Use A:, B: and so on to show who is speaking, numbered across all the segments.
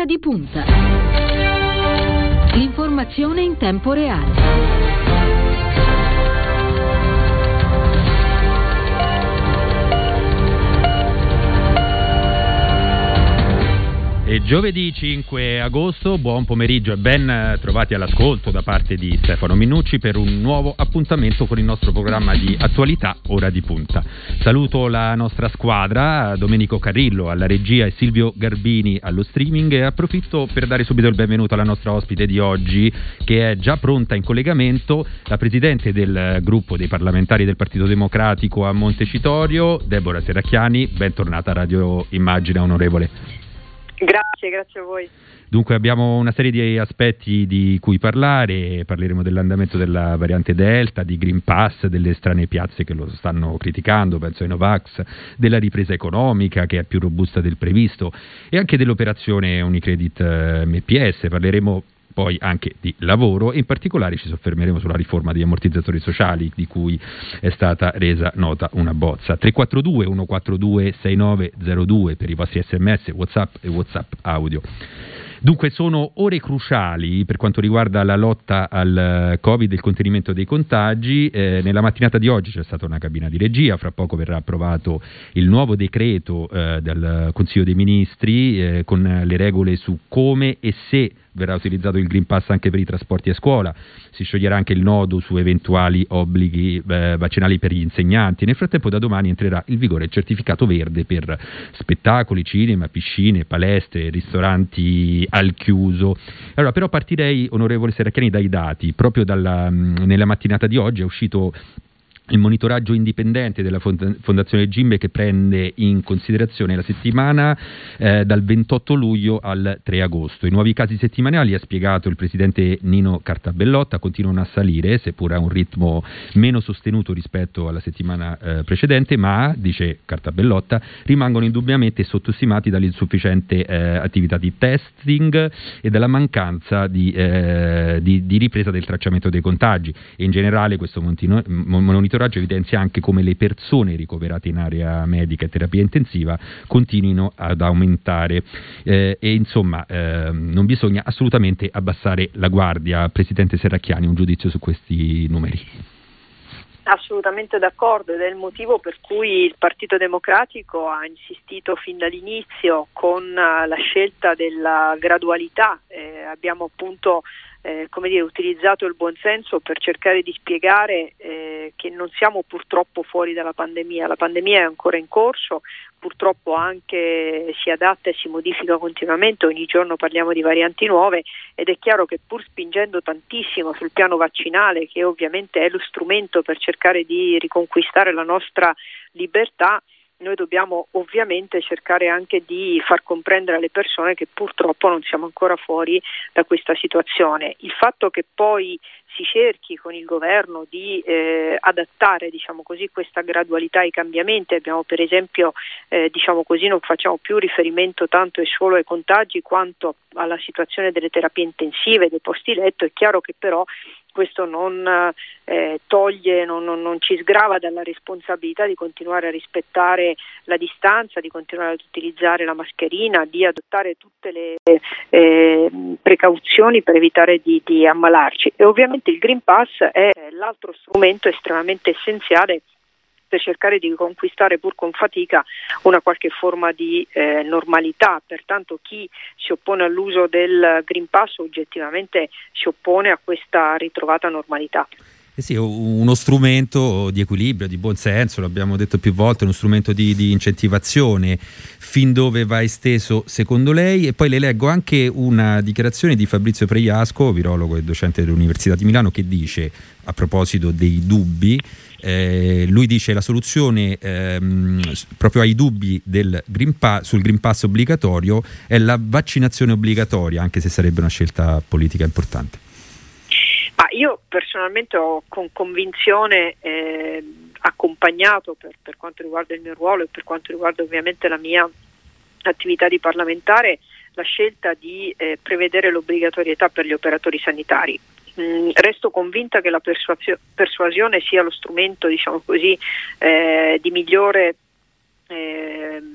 A: Ora di punta. L'informazione in tempo reale.
B: E giovedì 5 agosto, buon pomeriggio e ben trovati all'ascolto da parte di Stefano Minucci per un nuovo appuntamento con il nostro programma di attualità Ora di Punta. Saluto la nostra squadra, Domenico Carrillo alla regia e Silvio Garbini allo streaming, e approfitto per dare subito il benvenuto alla nostra ospite di oggi, che è già pronta in collegamento, la presidente del gruppo dei parlamentari del Partito Democratico a Montecitorio, Deborah Serracchiani. Bentornata a Radio Immagina, onorevole.
C: Grazie a voi.
B: Dunque abbiamo una serie di aspetti di cui parlare, parleremo dell'andamento della variante Delta, di Green Pass, delle strane piazze che lo stanno criticando, penso ai Novax, della ripresa economica che è più robusta del previsto e anche dell'operazione Unicredit MPS. Parleremo poi anche di lavoro e in particolare ci soffermeremo sulla riforma degli ammortizzatori sociali di cui è stata resa nota una bozza. 342 142 6902 per i vostri sms, WhatsApp e WhatsApp audio. Dunque sono ore cruciali per quanto riguarda la lotta al Covid e il contenimento dei contagi. Nella mattinata di oggi c'è stata una cabina di regia, fra poco verrà approvato il nuovo decreto del Consiglio dei Ministri con le regole su come e se verrà utilizzato il Green Pass anche per i trasporti a scuola. Si scioglierà anche il nodo su eventuali obblighi vaccinali per gli insegnanti. Nel frattempo da domani entrerà in vigore il certificato verde per spettacoli, cinema, piscine, palestre, ristoranti al chiuso. Allora, però partirei, onorevole Serracchiani, dai dati. Proprio nella mattinata di oggi è uscito il monitoraggio indipendente della Fondazione Gimbe, che prende in considerazione la settimana dal 28 luglio al 3 agosto. I nuovi casi settimanali, ha spiegato il presidente Nino Cartabellotta, continuano a salire, seppur a un ritmo meno sostenuto rispetto alla settimana precedente, ma, dice Cartabellotta, rimangono indubbiamente sottostimati dall'insufficiente attività di testing e dalla mancanza di ripresa del tracciamento dei contagi. E in generale questo monitoraggio evidenzia anche come le persone ricoverate in area medica e terapia intensiva continuino ad aumentare e insomma non bisogna assolutamente abbassare la guardia. Presidente Serracchiani, un giudizio su questi numeri?
C: Assolutamente d'accordo, ed è il motivo per cui il Partito Democratico ha insistito fin dall'inizio con la scelta della gradualità. Abbiamo appunto utilizzato il buonsenso per cercare di spiegare che non siamo purtroppo fuori dalla pandemia. La pandemia è ancora in corso, purtroppo anche si adatta e si modifica continuamente, ogni giorno parliamo di varianti nuove, ed è chiaro che pur spingendo tantissimo sul piano vaccinale, che ovviamente è lo strumento per cercare di riconquistare la nostra libertà, noi dobbiamo ovviamente cercare anche di far comprendere alle persone che purtroppo non siamo ancora fuori da questa situazione. Il fatto che poi si cerchi con il governo di adattare, questa gradualità ai cambiamenti. Abbiamo per esempio, non facciamo più riferimento tanto e solo ai contagi quanto alla situazione delle terapie intensive, dei posti letto. È chiaro che però questo non ci sgrava dalla responsabilità di continuare a rispettare la distanza, di continuare ad utilizzare la mascherina, di adottare tutte le precauzioni per evitare di ammalarci. E ovviamente il Green Pass è l'altro strumento estremamente essenziale per cercare di conquistare pur con fatica una qualche forma di normalità. Pertanto chi si oppone all'uso del Green Pass oggettivamente si oppone a questa ritrovata normalità.
B: Sì, uno strumento di equilibrio, di buonsenso, l'abbiamo detto più volte, uno strumento di incentivazione. Fin dove va esteso secondo lei? E poi le leggo anche una dichiarazione di Fabrizio Pregliasco, virologo e docente dell'Università di Milano, che dice, a proposito dei dubbi, lui dice la soluzione proprio ai dubbi sul Green Pass obbligatorio è la vaccinazione obbligatoria, anche se sarebbe una scelta politica importante.
C: Io personalmente ho con convinzione accompagnato per quanto riguarda il mio ruolo e per quanto riguarda ovviamente la mia attività di parlamentare la scelta di prevedere l'obbligatorietà per gli operatori sanitari. Resto convinta che la persuasione sia lo strumento, di migliore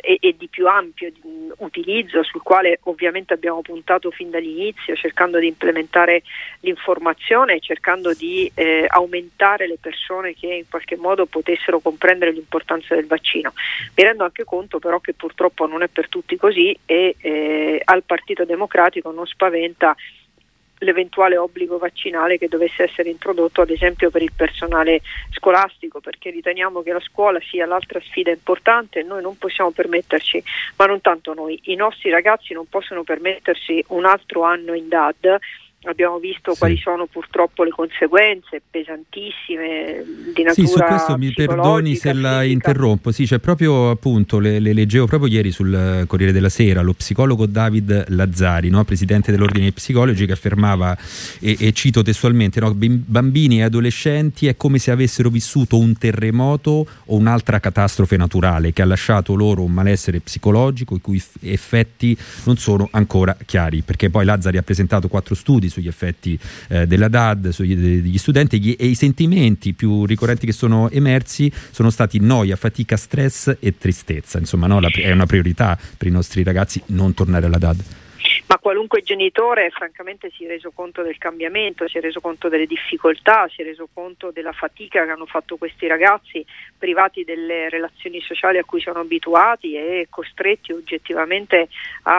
C: e di più ampio utilizzo, sul quale ovviamente abbiamo puntato fin dall'inizio, cercando di implementare l'informazione e cercando di aumentare le persone che in qualche modo potessero comprendere l'importanza del vaccino. Mi rendo anche conto però che purtroppo non è per tutti così e al Partito Democratico non spaventa l'eventuale obbligo vaccinale che dovesse essere introdotto ad esempio per il personale scolastico, perché riteniamo che la scuola sia l'altra sfida importante e noi non possiamo permetterci, ma non tanto noi, i nostri ragazzi non possono permettersi un altro anno in DAD. Abbiamo visto quali sono purtroppo le conseguenze pesantissime di natura
B: Sì, su questo mi perdoni se la interrompo. Sì, c'è proprio appunto, le leggevo proprio ieri sul Corriere della Sera, lo psicologo David Lazzari, no? Presidente dell'Ordine dei Psicologi, che affermava, e cito testualmente, no? Bambini e adolescenti è come se avessero vissuto un terremoto o un'altra catastrofe naturale che ha lasciato loro un malessere psicologico i cui effetti non sono ancora chiari, perché poi Lazzari ha presentato 4 studi sugli effetti della DAD degli studenti e i sentimenti più ricorrenti che sono emersi sono stati noia, fatica, stress e tristezza. Insomma, no, è una priorità per i nostri ragazzi non tornare alla DAD.
C: Ma qualunque genitore francamente si è reso conto del cambiamento, si è reso conto delle difficoltà, si è reso conto della fatica che hanno fatto questi ragazzi, privati delle relazioni sociali a cui sono abituati e costretti oggettivamente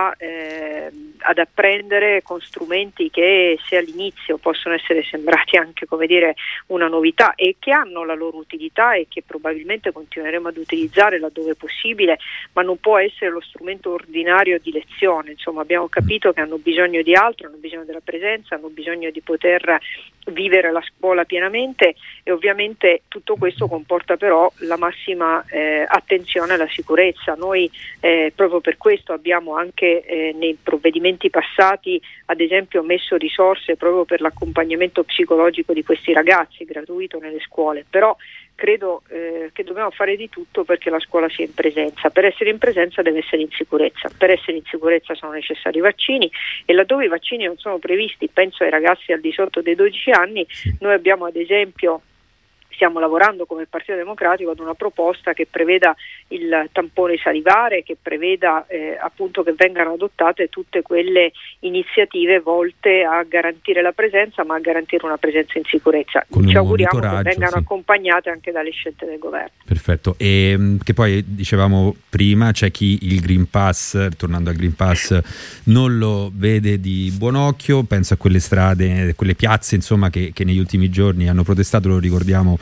C: ad apprendere con strumenti che, se all'inizio possono essere sembrati anche, come dire, una novità e che hanno la loro utilità e che probabilmente continueremo ad utilizzare laddove possibile, ma non può essere lo strumento ordinario di lezione. Insomma, abbiamo capito che hanno bisogno di altro, hanno bisogno della presenza, hanno bisogno di poter vivere la scuola pienamente e ovviamente tutto questo comporta però la massima attenzione alla sicurezza. Noi proprio per questo abbiamo anche nei provvedimenti passati ad esempio messo risorse proprio per l'accompagnamento psicologico di questi ragazzi, gratuito nelle scuole, però credo che dobbiamo fare di tutto perché la scuola sia in presenza. Per essere in presenza deve essere in sicurezza. Per essere in sicurezza sono necessari i vaccini e laddove i vaccini non sono previsti, penso ai ragazzi al di sotto dei 12 anni, noi abbiamo ad esempio, stiamo lavorando come Partito Democratico ad una proposta che preveda il tampone salivare, che preveda appunto che vengano adottate tutte quelle iniziative volte a garantire la presenza, ma a garantire una presenza in sicurezza. Ci auguriamo che vengano accompagnate anche dalle scelte del governo.
B: Perfetto. E che poi dicevamo prima, c'è chi il Green Pass, tornando al Green Pass, non lo vede di buon occhio, penso a quelle strade, quelle piazze insomma che negli ultimi giorni hanno protestato, lo ricordiamo.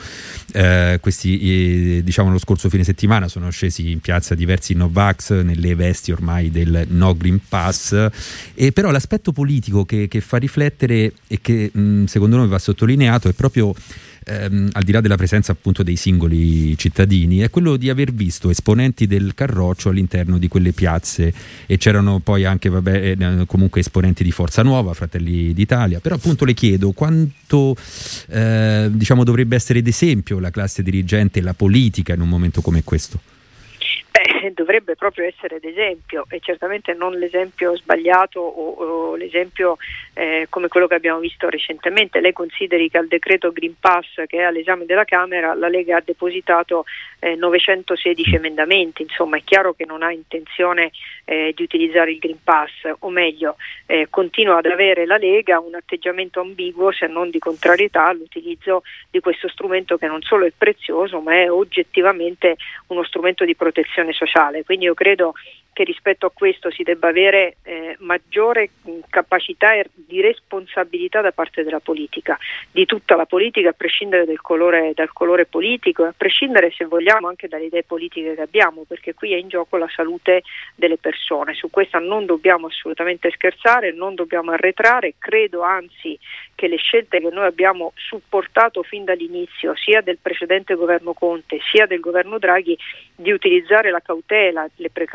B: Questi diciamo lo scorso fine settimana sono scesi in piazza diversi Novax nelle vesti ormai del no Green Pass, e però l'aspetto politico che fa riflettere e che secondo noi va sottolineato è proprio al di là della presenza appunto dei singoli cittadini, è quello di aver visto esponenti del Carroccio all'interno di quelle piazze, e c'erano poi anche comunque esponenti di Forza Nuova, Fratelli d'Italia, però appunto le chiedo quanto diciamo dovrebbe essere d'esempio la classe dirigente e la politica in un momento come questo.
C: Dovrebbe proprio essere d'esempio e certamente non l'esempio sbagliato o l'esempio come quello che abbiamo visto recentemente. Lei consideri che al decreto Green Pass che è all'esame della Camera la Lega ha depositato 916 emendamenti, insomma è chiaro che non ha intenzione di utilizzare il Green Pass, o meglio continua ad avere la Lega un atteggiamento ambiguo se non di contrarietà all'utilizzo di questo strumento che non solo è prezioso ma è oggettivamente uno strumento di protezione sociale. Quindi io credo che rispetto a questo si debba avere maggiore capacità di responsabilità da parte della politica, di tutta la politica, a prescindere dal colore politico, a prescindere, se vogliamo, anche dalle idee politiche che abbiamo, perché qui è in gioco la salute delle persone. Su questa non dobbiamo assolutamente scherzare, non dobbiamo arretrare. Credo anzi che le scelte che noi abbiamo supportato fin dall'inizio, sia del precedente governo Conte sia del governo Draghi, di utilizzare la cautela, le precauzioni,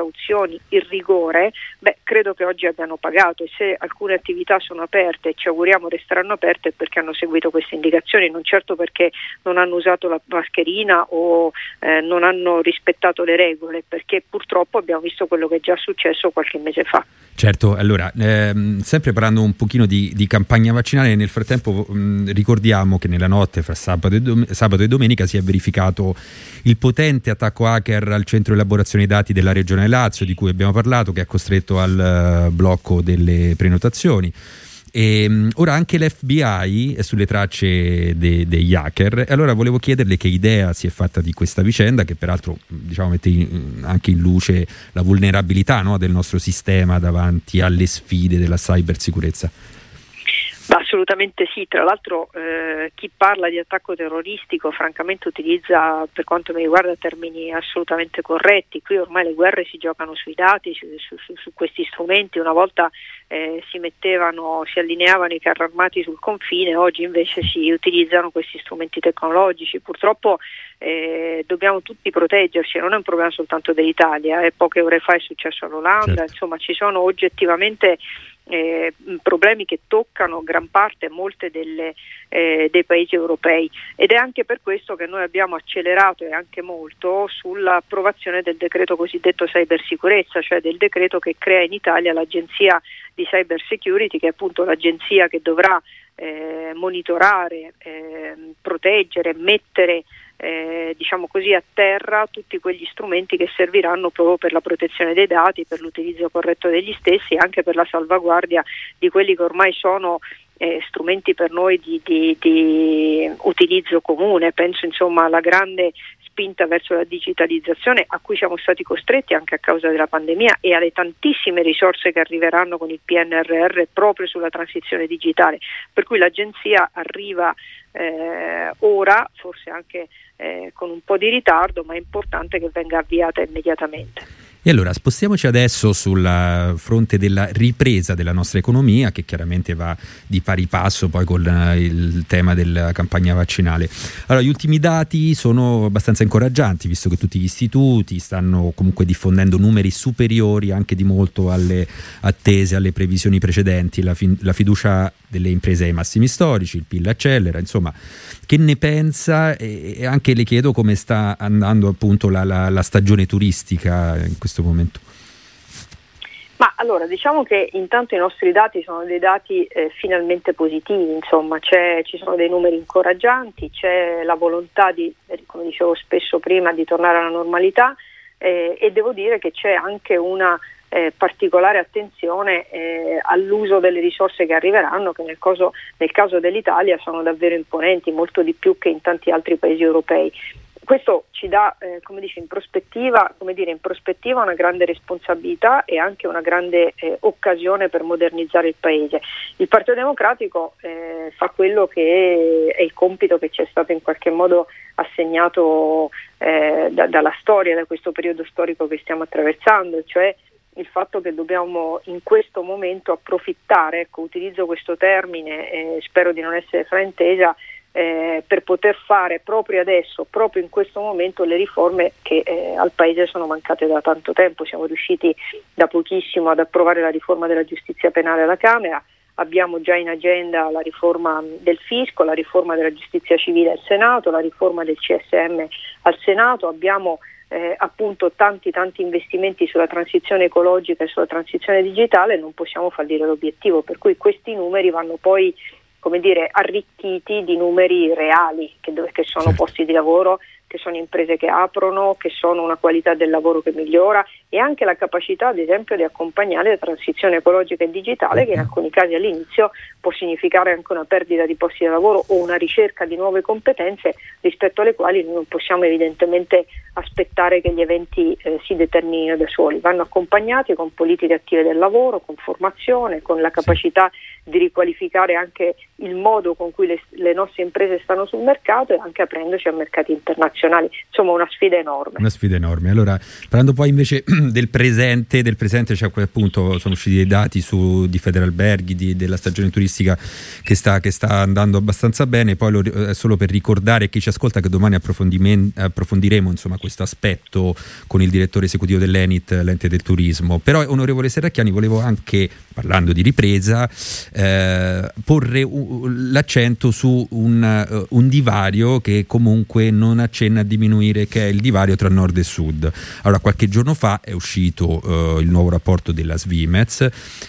C: giovani il rigore, credo che oggi abbiano pagato, e se alcune attività sono aperte e ci auguriamo resteranno aperte è perché hanno seguito queste indicazioni, non certo perché non hanno usato la mascherina o non hanno rispettato le regole, perché purtroppo abbiamo visto quello che è già successo qualche mese fa.
B: Certo, allora, sempre parlando un pochino di campagna vaccinale, nel frattempo ricordiamo che nella notte fra sabato e domenica si è verificato il potente attacco hacker al centro di elaborazione dati della regione Lazio, di cui abbiamo parlato, che ha costretto al blocco delle prenotazioni. E ora anche l'FBI è sulle tracce degli hacker, e allora volevo chiederle che idea si è fatta di questa vicenda, che peraltro mette anche in luce la vulnerabilità, no, del nostro sistema davanti alle sfide della cybersicurezza.
C: Assolutamente sì, tra l'altro chi parla di attacco terroristico francamente utilizza, per quanto mi riguarda, termini assolutamente corretti. Qui ormai le guerre si giocano sui dati, su questi strumenti. Una volta si allineavano i carri armati sul confine, oggi invece si utilizzano questi strumenti tecnologici. Purtroppo dobbiamo tutti proteggerci, non è un problema soltanto dell'Italia, poche ore fa è successo all'Olanda, certo. Insomma ci sono oggettivamente problemi che toccano gran parte, molte dei paesi europei, ed è anche per questo che noi abbiamo accelerato e anche molto sull'approvazione del decreto cosiddetto cybersicurezza, cioè del decreto che crea in Italia l'agenzia di cyber security, che è appunto l'agenzia che dovrà monitorare, proteggere, mettere a terra tutti quegli strumenti che serviranno proprio per la protezione dei dati, per l'utilizzo corretto degli stessi e anche per la salvaguardia di quelli che ormai sono strumenti per noi di utilizzo comune. Penso alla grande spinta verso la digitalizzazione a cui siamo stati costretti anche a causa della pandemia, e alle tantissime risorse che arriveranno con il PNRR proprio sulla transizione digitale, per cui l'agenzia arriva ora, forse anche con un po' di ritardo, ma è importante che venga avviata immediatamente.
B: E allora spostiamoci adesso sul fronte della ripresa della nostra economia, che chiaramente va di pari passo poi con il tema della campagna vaccinale. Allora, gli ultimi dati sono abbastanza incoraggianti, visto che tutti gli istituti stanno comunque diffondendo numeri superiori anche di molto alle attese, alle previsioni precedenti. La fiducia delle imprese ai massimi storici, il PIL accelera, insomma. Che ne pensa? E anche le chiedo come sta andando appunto la stagione turistica in questo momento.
C: Ma allora, diciamo che intanto i nostri dati sono dei dati finalmente positivi, insomma, ci sono dei numeri incoraggianti, c'è la volontà come dicevo spesso prima, di tornare alla normalità, e devo dire che c'è anche una particolare attenzione all'uso delle risorse che arriveranno, che nel caso dell'Italia sono davvero imponenti, molto di più che in tanti altri paesi europei. Questo ci dà, in prospettiva una grande responsabilità e anche una grande occasione per modernizzare il Paese. Il Partito Democratico fa quello che è il compito che ci è stato in qualche modo assegnato dalla storia, da questo periodo storico che stiamo attraversando, cioè il fatto che dobbiamo in questo momento approfittare, utilizzo questo termine, spero di non essere fraintesa, per poter fare proprio adesso, proprio in questo momento, le riforme che al Paese sono mancate da tanto tempo. Siamo riusciti da pochissimo ad approvare la riforma della giustizia penale alla Camera, abbiamo già in agenda la riforma del fisco, la riforma della giustizia civile al Senato, la riforma del CSM al Senato, abbiamo appunto tanti investimenti sulla transizione ecologica e sulla transizione digitale. Non possiamo fallire l'obiettivo, per cui questi numeri vanno poi arricchiti di numeri reali, che sono posti di lavoro, che sono imprese che aprono, che sono una qualità del lavoro che migliora, e anche la capacità, ad esempio, di accompagnare la transizione ecologica e digitale, che in alcuni casi all'inizio può significare anche una perdita di posti di lavoro o una ricerca di nuove competenze rispetto alle quali non possiamo evidentemente aspettare che gli eventi si determinino da soli. Vanno accompagnati con politiche attive del lavoro, con formazione, con la capacità di riqualificare anche il modo con cui le nostre imprese stanno sul mercato, e anche aprendoci a mercati internazionali. internazionali, insomma una sfida enorme.
B: Una sfida enorme. Allora, parlando poi invece del presente, cioè appunto sono usciti dei dati di Federalberghi, della stagione turistica che sta andando abbastanza bene. Poi solo per ricordare a chi ci ascolta che domani approfondiremo insomma questo aspetto con il direttore esecutivo dell'ENIT, l'ente del turismo. Però, onorevole Serracchiani, volevo anche, parlando di ripresa, porre l'accento su un divario che comunque non accenna a diminuire, che è il divario tra nord e sud. Allora, qualche giorno fa è uscito il nuovo rapporto della Svimez,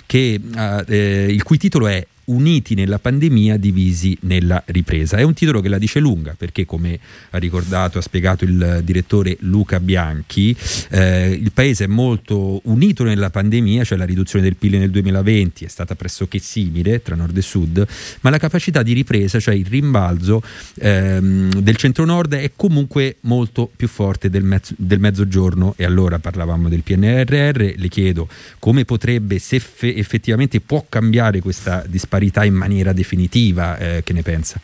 B: il cui titolo è Uniti nella pandemia, divisi nella ripresa. È un titolo che la dice lunga, perché, come ha spiegato il direttore Luca Bianchi, il paese è molto unito nella pandemia, cioè la riduzione del PIL nel 2020 è stata pressoché simile tra nord e sud, ma la capacità di ripresa, cioè il rimbalzo del centro-nord, è comunque molto più forte del mezzogiorno. E allora parlavamo del PNRR, le chiedo come potrebbe, se effettivamente può cambiare questa disparità in maniera definitiva, che ne pensa?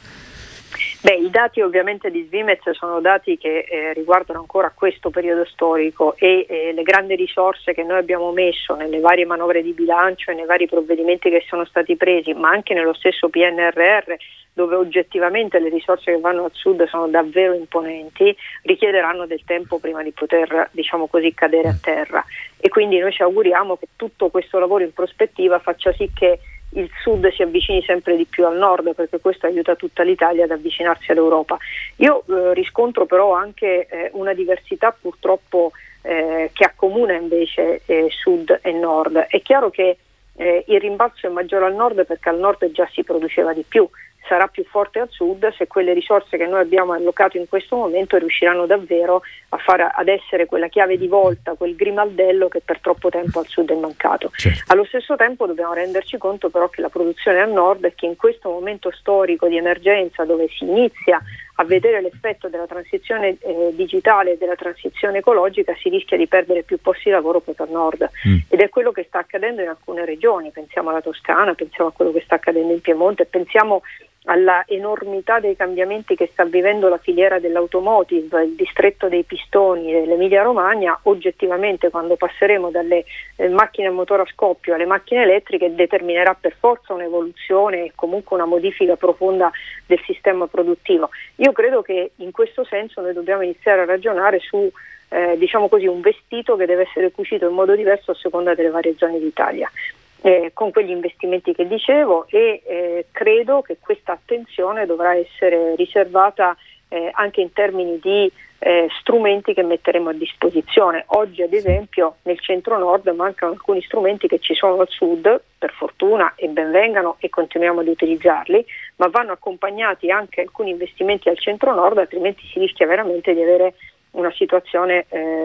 C: I dati ovviamente di Svimez sono dati che riguardano ancora questo periodo storico e le grandi risorse che noi abbiamo messo nelle varie manovre di bilancio e nei vari provvedimenti che sono stati presi, ma anche nello stesso PNRR, dove oggettivamente le risorse che vanno al sud sono davvero imponenti, richiederanno del tempo prima di poter, diciamo così, cadere a terra. E quindi noi ci auguriamo che tutto questo lavoro in prospettiva faccia sì che il sud si avvicini sempre di più al nord, perché questo aiuta tutta l'Italia ad avvicinarsi all'Europa. Io riscontro però anche una diversità purtroppo che accomuna invece sud e nord. È chiaro che il rimbalzo è maggiore al nord perché al nord già si produceva di più, sarà più forte al sud se quelle risorse che noi abbiamo allocato in questo momento riusciranno davvero ad essere quella chiave di volta, quel grimaldello che per troppo tempo al sud è mancato.
B: Certo.
C: Allo stesso tempo dobbiamo renderci conto però che la produzione al nord, e che in questo momento storico di emergenza, dove si inizia a vedere l'effetto della transizione digitale e della transizione ecologica, si rischia di perdere più posti di lavoro proprio al nord. Ed è quello che sta accadendo in alcune regioni, pensiamo alla Toscana, pensiamo a quello che sta accadendo in Piemonte, pensiamo alla enormità dei cambiamenti che sta vivendo la filiera dell'automotive, il distretto dei pistoni dell'Emilia Romagna. Oggettivamente, quando passeremo dalle macchine a motore a scoppio alle macchine elettriche, determinerà per forza un'evoluzione e comunque una modifica profonda del sistema produttivo. Io credo che in questo senso noi dobbiamo iniziare a ragionare su diciamo così, un vestito che deve essere cucito in modo diverso a seconda delle varie zone d'Italia. Con quegli investimenti che dicevo, e credo che questa attenzione dovrà essere riservata anche in termini di strumenti che metteremo a disposizione. Oggi ad esempio nel centro-nord mancano alcuni strumenti che ci sono al sud, per fortuna, e ben vengano, e continuiamo ad utilizzarli, ma vanno accompagnati anche alcuni investimenti al centro-nord, altrimenti si rischia veramente di avere una situazione,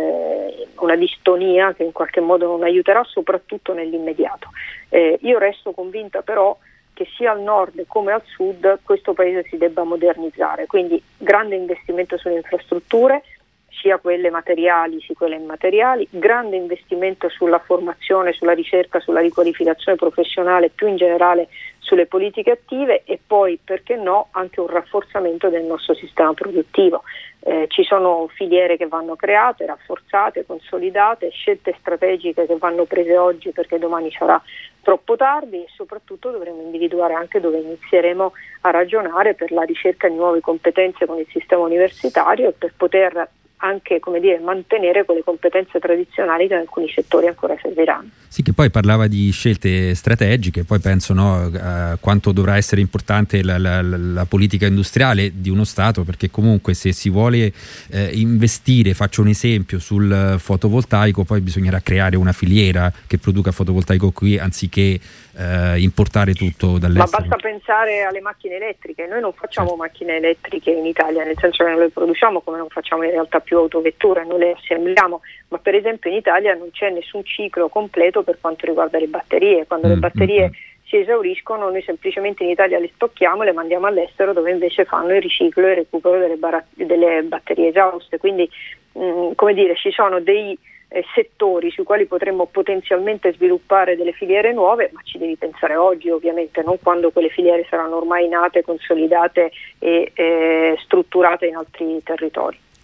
C: una distonia che in qualche modo non aiuterà, soprattutto nell'immediato. Io resto convinta però che sia al nord come al sud questo paese si debba modernizzare, quindi grande investimento sulle infrastrutture, sia quelle materiali sia quelle immateriali, grande investimento sulla formazione, sulla ricerca, sulla riqualificazione professionale, più in generale sulle politiche attive, e poi, perché no, anche un rafforzamento del nostro sistema produttivo. Ci sono filiere che vanno create, rafforzate, consolidate, scelte strategiche che vanno prese oggi perché domani sarà troppo tardi, e soprattutto dovremo individuare anche dove inizieremo a ragionare per la ricerca di nuove competenze con il sistema universitario e per poter anche, come dire, mantenere quelle competenze tradizionali che in alcuni settori ancora serviranno.
B: Sì, che poi parlava di scelte strategiche, poi penso quanto dovrà essere importante la politica industriale di uno Stato, perché comunque se si vuole investire, faccio un esempio, sul fotovoltaico, poi bisognerà creare una filiera che produca fotovoltaico qui anziché importare tutto dall'estero.
C: Ma basta pensare alle macchine elettriche. Noi non facciamo macchine elettriche in Italia, nel senso che non le produciamo, come non facciamo in realtà più autovetture, non le assembliamo, ma per esempio in Italia non c'è nessun ciclo completo per quanto riguarda le batterie. Quando le batterie si esauriscono, noi semplicemente in Italia le stocchiamo e le mandiamo all'estero, dove invece fanno il riciclo e il recupero delle batterie esauste. Quindi come dire, ci sono dei settori sui quali potremmo potenzialmente sviluppare delle filiere nuove, ma ci devi pensare oggi, ovviamente, non quando quelle filiere saranno ormai nate, consolidate e strutturate in altri territori.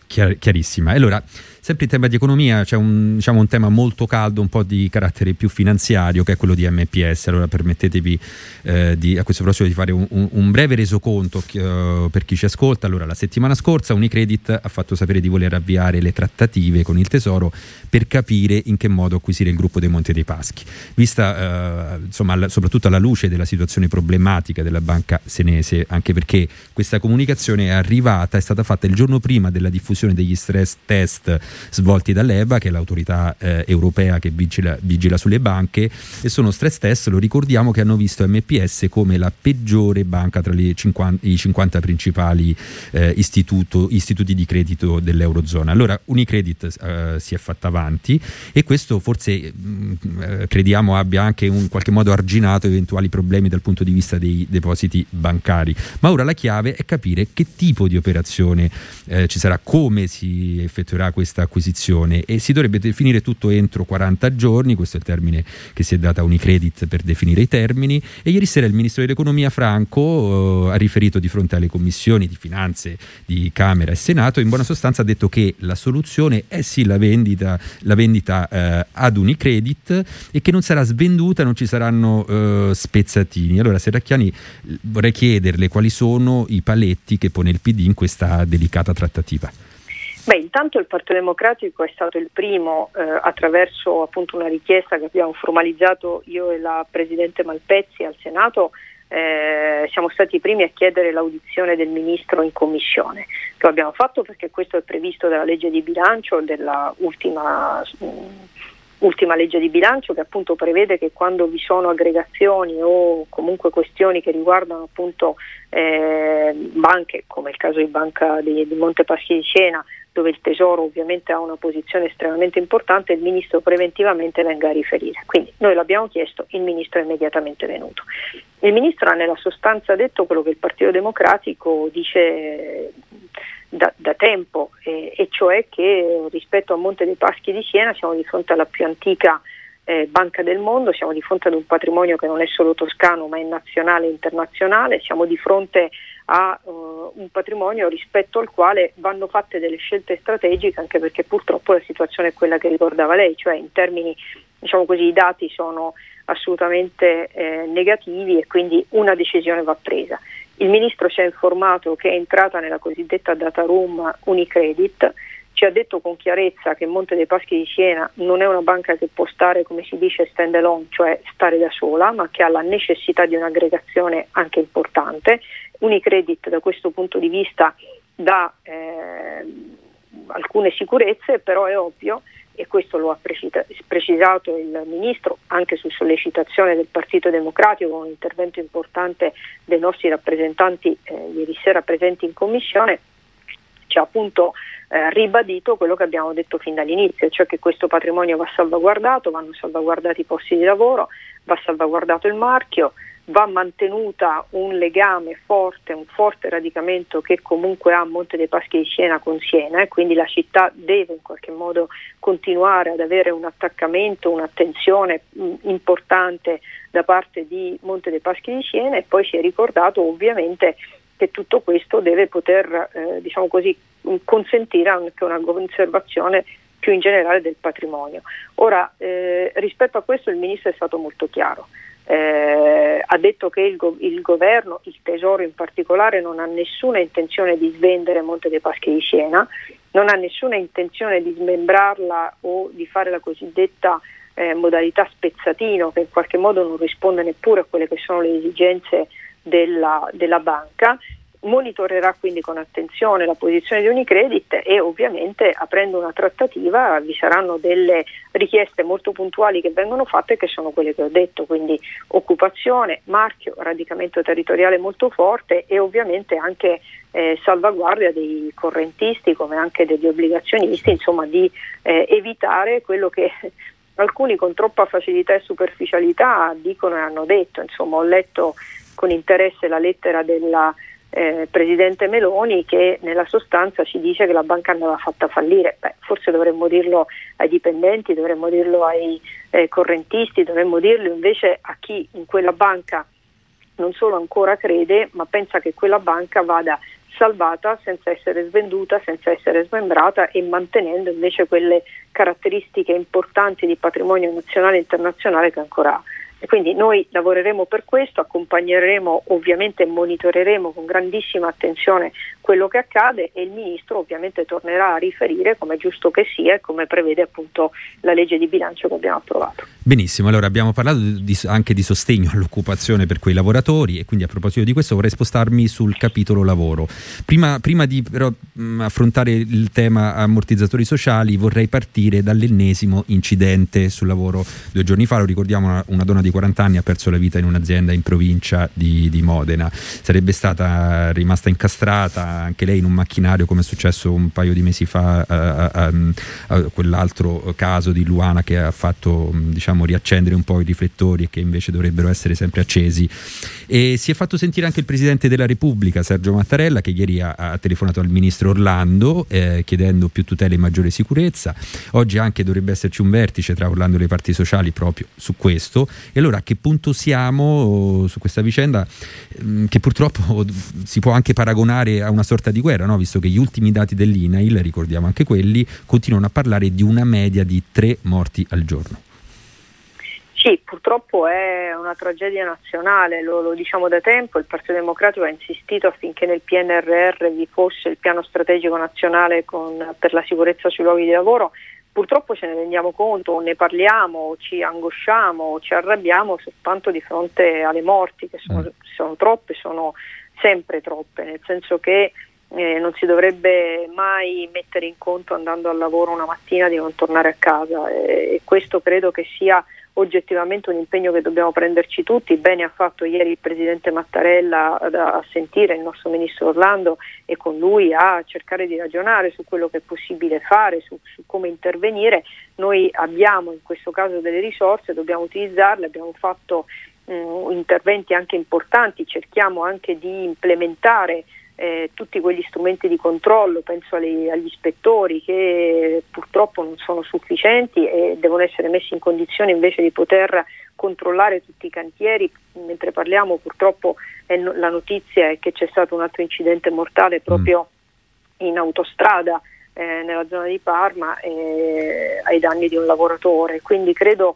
B: chiarissima. Allora, sempre in tema di economia c'è un tema molto caldo, un po' di carattere più finanziario, che è quello di MPS. Allora permettetevi a questo proposito di fare un breve resoconto per chi ci ascolta. Allora, la settimana scorsa Unicredit ha fatto sapere di voler avviare le trattative con il Tesoro per capire in che modo acquisire il gruppo dei Monte dei Paschi, vista soprattutto alla luce della situazione problematica della banca senese, anche perché questa comunicazione è stata fatta il giorno prima della diffusione degli stress test svolti dall'EBA, che è l'autorità europea che vigila sulle banche, e sono stress test, lo ricordiamo, che hanno visto MPS come la peggiore banca tra i 50 principali istituti di credito dell'Eurozona. Allora Unicredit si è fatta avanti, e questo forse crediamo abbia anche in qualche modo arginato eventuali problemi dal punto di vista dei depositi bancari. Ma ora la chiave è capire che tipo di operazione ci sarà, come si effettuerà questa acquisizione, e si dovrebbe definire tutto entro 40 giorni. Questo è il termine che si è data Unicredit per definire i termini, e ieri sera il ministro dell'economia Franco ha riferito di fronte alle commissioni di finanze di Camera e Senato. In buona sostanza ha detto che la soluzione è sì la vendita ad Unicredit, e che non sarà svenduta, non ci saranno spezzatini. Allora, Serracchiani, vorrei chiederle quali sono i paletti che pone il PD in questa delicata trattativa.
C: Intanto il Partito Democratico è stato il primo, attraverso appunto una richiesta che abbiamo formalizzato io e la Presidente Malpezzi al Senato, siamo stati i primi a chiedere l'audizione del Ministro in Commissione. Lo abbiamo fatto perché questo è previsto dalla legge di bilancio, della ultima legge di bilancio, che appunto prevede che quando vi sono aggregazioni o comunque questioni che riguardano appunto banche, come il caso di Banca di Monte Paschi di Siena, dove il Tesoro ovviamente ha una posizione estremamente importante, il Ministro preventivamente venga a riferire. Quindi noi l'abbiamo chiesto, il Ministro è immediatamente venuto. Il Ministro ha nella sostanza detto quello che il Partito Democratico dice da tempo, e cioè che rispetto a Monte dei Paschi di Siena siamo di fronte alla più antica banca del mondo, siamo di fronte ad un patrimonio che non è solo toscano ma è nazionale e internazionale, siamo di fronte a un patrimonio rispetto al quale vanno fatte delle scelte strategiche, anche perché purtroppo la situazione è quella che ricordava lei, cioè in termini, diciamo così, i dati sono assolutamente negativi, e quindi una decisione va presa. Il Ministro ci ha informato che è entrata nella cosiddetta data room Unicredit, ci ha detto con chiarezza che Monte dei Paschi di Siena non è una banca che può stare, come si dice, stand alone, cioè stare da sola, ma che ha la necessità di un'aggregazione anche importante. Unicredit da questo punto di vista dà alcune sicurezze, però è ovvio, e questo lo ha precisato il Ministro anche su sollecitazione del Partito Democratico, con un intervento importante dei nostri rappresentanti ieri sera presenti in Commissione, ci ha appunto ribadito quello che abbiamo detto fin dall'inizio, cioè che questo patrimonio va salvaguardato, vanno salvaguardati i posti di lavoro, va salvaguardato il marchio, va mantenuta un legame forte, un forte radicamento che comunque ha Monte dei Paschi di Siena con Siena, e quindi la città deve in qualche modo continuare ad avere un attaccamento, un'attenzione importante da parte di Monte dei Paschi di Siena. E poi si è ricordato ovviamente che tutto questo deve poter diciamo così consentire anche una conservazione più in generale del patrimonio. Ora, rispetto a questo il Ministro è stato molto chiaro. Ha detto che il governo, il Tesoro in particolare, non ha nessuna intenzione di svendere Monte dei Paschi di Siena, non ha nessuna intenzione di smembrarla o di fare la cosiddetta modalità spezzatino, che in qualche modo non risponde neppure a quelle che sono le esigenze della banca. Monitorerà quindi con attenzione la posizione di Unicredit, e ovviamente aprendo una trattativa vi saranno delle richieste molto puntuali che vengono fatte, che sono quelle che ho detto, quindi occupazione, marchio, radicamento territoriale molto forte, e ovviamente anche salvaguardia dei correntisti come anche degli obbligazionisti, insomma di evitare quello che alcuni con troppa facilità e superficialità dicono e hanno detto. Insomma, ho letto con interesse la lettera della Presidente Meloni, che nella sostanza ci dice che la banca andava fatta fallire. Forse dovremmo dirlo ai dipendenti, dovremmo dirlo ai correntisti, dovremmo dirlo invece a chi in quella banca non solo ancora crede, ma pensa che quella banca vada salvata senza essere svenduta, senza essere smembrata e mantenendo invece quelle caratteristiche importanti di patrimonio nazionale e internazionale che ancora ha. E quindi noi lavoreremo per questo, accompagneremo ovviamente e monitoreremo con grandissima attenzione quello che accade e il Ministro ovviamente tornerà a riferire come è giusto che sia e come prevede appunto la legge di bilancio che abbiamo approvato.
B: Benissimo, allora abbiamo parlato anche di sostegno all'occupazione per quei lavoratori e quindi a proposito di questo vorrei spostarmi sul capitolo lavoro. Prima di però affrontare il tema ammortizzatori sociali vorrei partire dall'ennesimo incidente sul lavoro. 2 giorni fa, lo ricordiamo, una donna di 40 anni ha perso la vita in un'azienda in provincia di Modena. Sarebbe stata rimasta incastrata anche lei in un macchinario, come è successo un paio di mesi fa a quell'altro caso di Luana che ha fatto riaccendere un po' i riflettori e che invece dovrebbero essere sempre accesi. E si è fatto sentire anche il Presidente della Repubblica Sergio Mattarella, che ieri ha telefonato al Ministro Orlando chiedendo più tutele e maggiore sicurezza. Oggi anche dovrebbe esserci un vertice tra Orlando e le parti sociali proprio su questo. E allora a che punto siamo su questa vicenda che purtroppo si può anche paragonare a una sorta di guerra, no? Visto che gli ultimi dati dell'INAIL, ricordiamo anche quelli, continuano a parlare di una media di 3 morti al giorno.
C: Sì, purtroppo è una tragedia nazionale, lo diciamo da tempo. Il Partito Democratico ha insistito affinché nel PNRR vi fosse il piano strategico nazionale per la sicurezza sui luoghi di lavoro. Purtroppo ce ne rendiamo conto, ne parliamo, ci angosciamo, ci arrabbiamo soltanto di fronte alle morti, che sono troppe, sono sempre troppe, nel senso che non si dovrebbe mai mettere in conto andando al lavoro una mattina di non tornare a casa e questo credo che sia oggettivamente un impegno che dobbiamo prenderci tutti. Bene ha fatto ieri il Presidente Mattarella a sentire il nostro Ministro Orlando e con lui a cercare di ragionare su quello che è possibile fare, su come intervenire. Noi abbiamo in questo caso delle risorse, dobbiamo utilizzarle, abbiamo fatto interventi anche importanti, cerchiamo anche di implementare tutti quegli strumenti di controllo, penso agli ispettori che purtroppo non sono sufficienti e devono essere messi in condizione invece di poter controllare tutti i cantieri. Mentre parliamo purtroppo la notizia è che c'è stato un altro incidente mortale proprio in autostrada nella zona di Parma ai danni di un lavoratore, quindi credo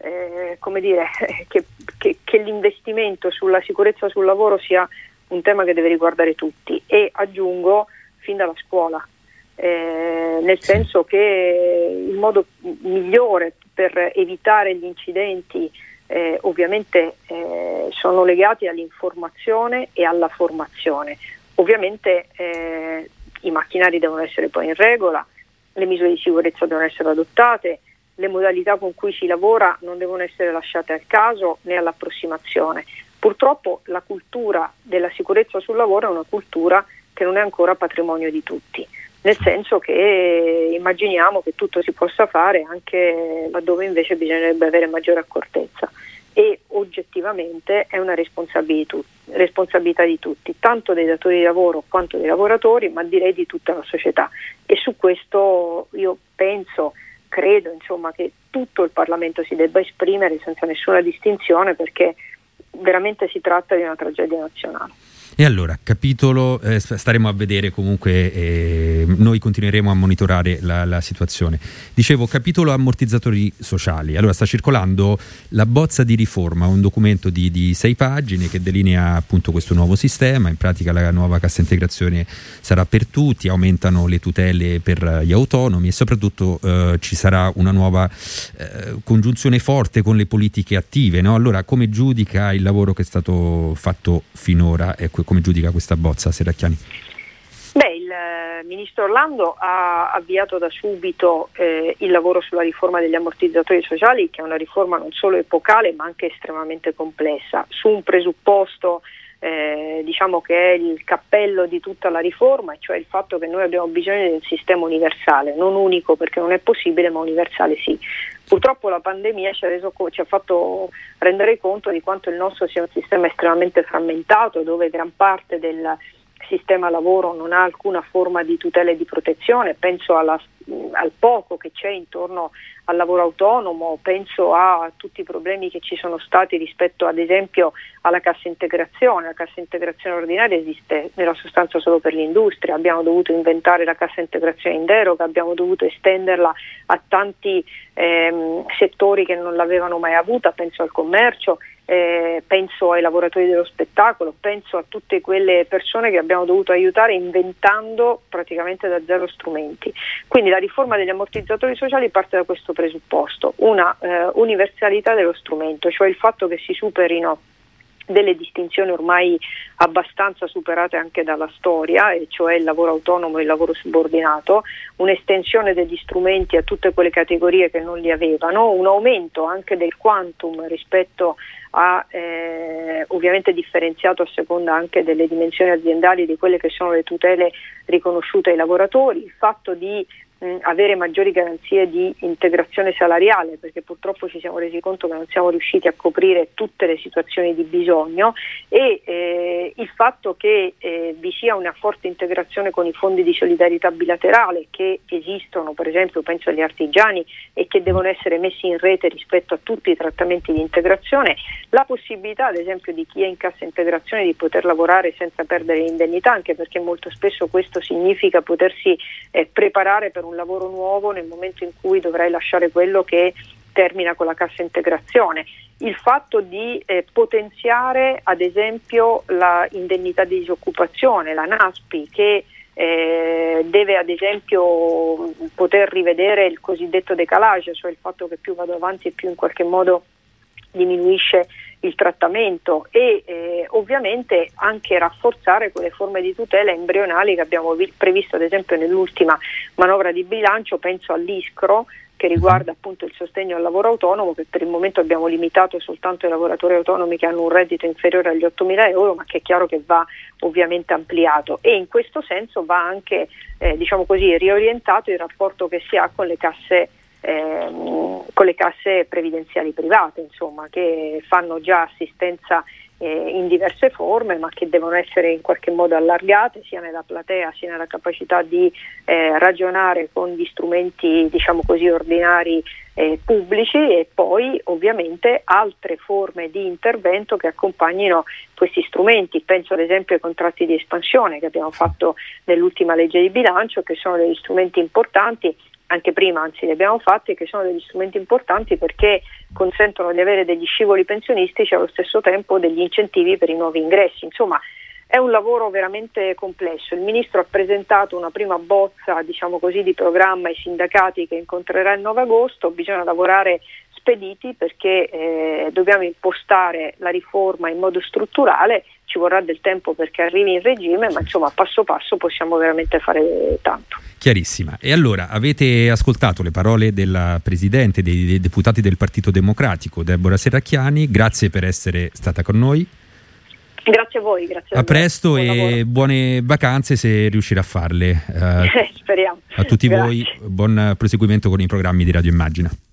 C: che l'investimento sulla sicurezza sul lavoro sia un tema che deve riguardare tutti e aggiungo fin dalla scuola, nel senso che il modo migliore per evitare gli incidenti ovviamente sono legati all'informazione e alla formazione. Ovviamente i macchinari devono essere poi in regola, le misure di sicurezza devono essere adottate, le modalità con cui si lavora non devono essere lasciate al caso né all'approssimazione. Purtroppo la cultura della sicurezza sul lavoro è una cultura che non è ancora patrimonio di tutti, nel senso che immaginiamo che tutto si possa fare anche laddove invece bisognerebbe avere maggiore accortezza e oggettivamente è una responsabilità di tutti, tanto dei datori di lavoro quanto dei lavoratori, ma direi di tutta la società e su questo io credo che tutto il Parlamento si debba esprimere senza nessuna distinzione perché veramente si tratta di una tragedia nazionale.
B: E allora, capitolo, staremo a vedere comunque, noi continueremo a monitorare la situazione. Dicevo, capitolo ammortizzatori sociali. Allora, sta circolando la bozza di riforma, un documento di 6 pagine che delinea appunto questo nuovo sistema. In pratica la nuova cassa integrazione sarà per tutti, aumentano le tutele per gli autonomi e soprattutto ci sarà una nuova congiunzione forte con le politiche attive, no? Allora, come giudica il lavoro che è stato fatto finora? Come giudica questa bozza, Serracchiani?
C: Il Ministro Orlando ha avviato da subito il lavoro sulla riforma degli ammortizzatori sociali, che è una riforma non solo epocale ma anche estremamente complessa, su un presupposto che è il cappello di tutta la riforma, cioè il fatto che noi abbiamo bisogno di un sistema universale, non unico perché non è possibile, ma universale sì. Purtroppo la pandemia ci ha fatto rendere conto di quanto il nostro sia un sistema estremamente frammentato, dove gran parte del sistema lavoro non ha alcuna forma di tutela e di protezione. Penso al poco che c'è intorno al lavoro autonomo, penso a tutti i problemi che ci sono stati rispetto ad esempio alla cassa integrazione. La cassa integrazione ordinaria esiste nella sostanza solo per l'industria, abbiamo dovuto inventare la cassa integrazione in deroga, abbiamo dovuto estenderla a tanti settori che non l'avevano mai avuta, penso al commercio, penso ai lavoratori dello spettacolo, penso a tutte quelle persone che abbiamo dovuto aiutare inventando praticamente da zero strumenti. Quindi la riforma degli ammortizzatori sociali parte da questo presupposto, una universalità dello strumento, cioè il fatto che si superino delle distinzioni ormai abbastanza superate anche dalla storia, e cioè il lavoro autonomo e il lavoro subordinato, un'estensione degli strumenti a tutte quelle categorie che non li avevano, un aumento anche del quantum rispetto a ovviamente differenziato a seconda anche delle dimensioni aziendali di quelle che sono le tutele riconosciute ai lavoratori, il fatto di avere maggiori garanzie di integrazione salariale, perché purtroppo ci siamo resi conto che non siamo riusciti a coprire tutte le situazioni di bisogno, e il fatto che vi sia una forte integrazione con i fondi di solidarietà bilaterale che esistono, per esempio penso agli artigiani, e che devono essere messi in rete rispetto a tutti i trattamenti di integrazione, la possibilità ad esempio di chi è in cassa integrazione di poter lavorare senza perdere l'indennità, anche perché molto spesso questo significa potersi preparare per un lavoro nuovo nel momento in cui dovrai lasciare quello che termina con la cassa integrazione, il fatto di potenziare ad esempio la indennità di disoccupazione, la NASPI, che deve ad esempio poter rivedere il cosiddetto decalage, cioè il fatto che più vado avanti e più in qualche modo diminuisce il trattamento, e ovviamente anche rafforzare quelle forme di tutela embrionali che abbiamo previsto ad esempio nell'ultima manovra di bilancio. Penso all'ISCRO, che riguarda appunto il sostegno al lavoro autonomo, che per il momento abbiamo limitato soltanto ai lavoratori autonomi che hanno un reddito inferiore agli 8.000 euro, ma che è chiaro che va ovviamente ampliato, e in questo senso va anche diciamo così riorientato il rapporto che si ha con le casse previdenziali private, insomma, che fanno già assistenza in diverse forme, ma che devono essere in qualche modo allargate sia nella platea sia nella capacità di ragionare con gli strumenti, diciamo così, ordinari pubblici, e poi ovviamente altre forme di intervento che accompagnino questi strumenti. Penso ad esempio ai contratti di espansione che abbiamo fatto nell'ultima legge di bilancio, che sono degli strumenti importanti, anche prima anzi li abbiamo fatti, che sono degli strumenti importanti perché consentono di avere degli scivoli pensionistici e allo stesso tempo degli incentivi per i nuovi ingressi. Insomma, è un lavoro veramente complesso. Il Ministro ha presentato una prima bozza, diciamo così, di programma ai sindacati che incontrerà il 9 agosto, bisogna lavorare spediti perché dobbiamo impostare la riforma in modo strutturale, ci vorrà del tempo perché arrivi in regime, ma insomma passo passo possiamo veramente fare tanto.
B: Chiarissima. E allora avete ascoltato le parole della Presidente dei deputati del Partito Democratico, Deborah Serracchiani, grazie per essere stata con noi.
C: Grazie a voi, grazie
B: a presto e buone vacanze se riuscirà a farle.
C: Speriamo.
B: A tutti voi, buon proseguimento con i programmi di Radio Immagina.